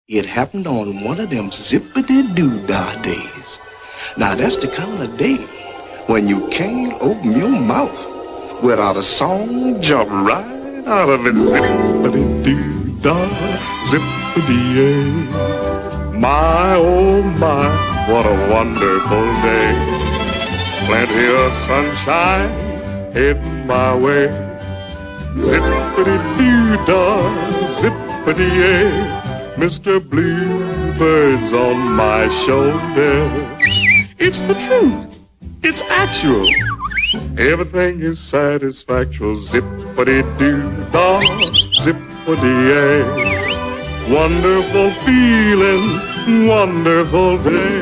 It happened on one of them zippity-doo-dah days. Now that's the kind of day when you can't open your mouth without a song jump right out of it. Zippity-doo-dah, zippity-yay. My, oh my, what a wonderful day. Plenty of sunshine heading my way. Zippity-doo-dah, zippity-yay. Mr. Bluebird's on my shoulder. It's the truth. It's actual. Everything is satisfactual. Zippity-doo-dah, zippity-yay. Wonderful feeling, wonderful day.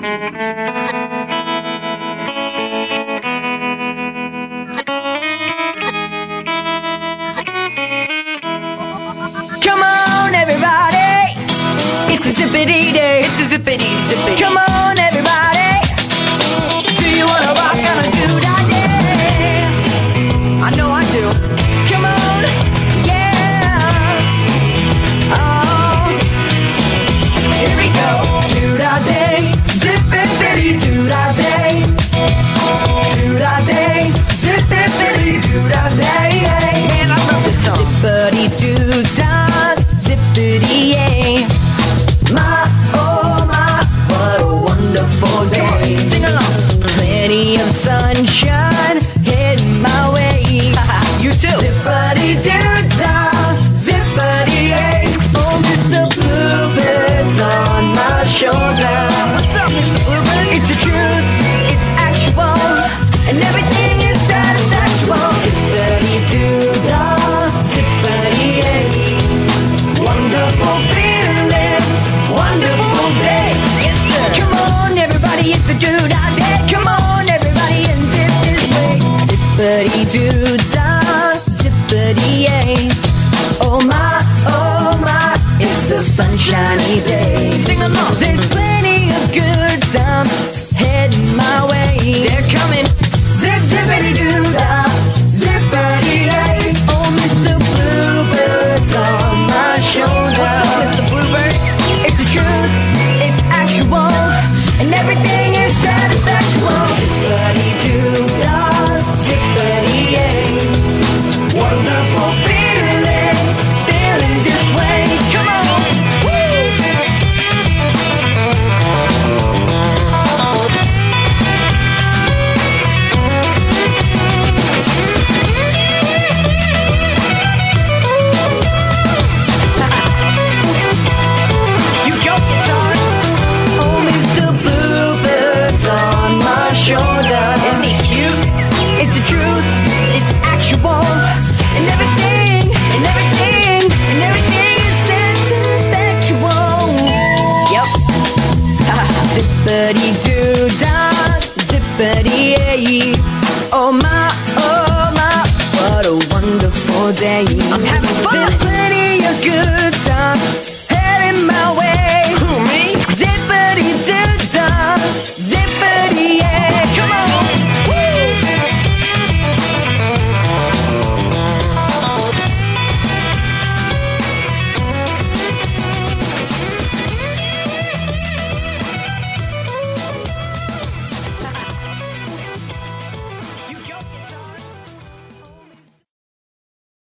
Come on, everybody. It's a zippity day. It's a zippity zippity. Come on, everybody. Do you wanna rock on a do-da day? I know I do. Come on, yeah. Oh, here we go. Do-da day, zippity do-da day. Do-da day, zippity do-da day. Man, I love this song. Zippity do-da, zippity yay. My, oh my, what a wonderful day. Sing along. Plenty of sunshine heading my way. You too. Zippity-doo-dah, zippity-yay. Oh, Mr. Bluebird's on my shoulder. What's up, Mr. Bluebird? It's the truth, it's actual, and everything is satisfactual. Zippity-doo-dah, zippity-yay. Wonderful feeling, wonderful day. Yes, sir. Come on, everybody, it's a do-dah day. Come on, everybody, and zip this way. Zippity-doo-dah, zippity-yay. Oh my, it's a sunshiny day. Sing along. There's plenty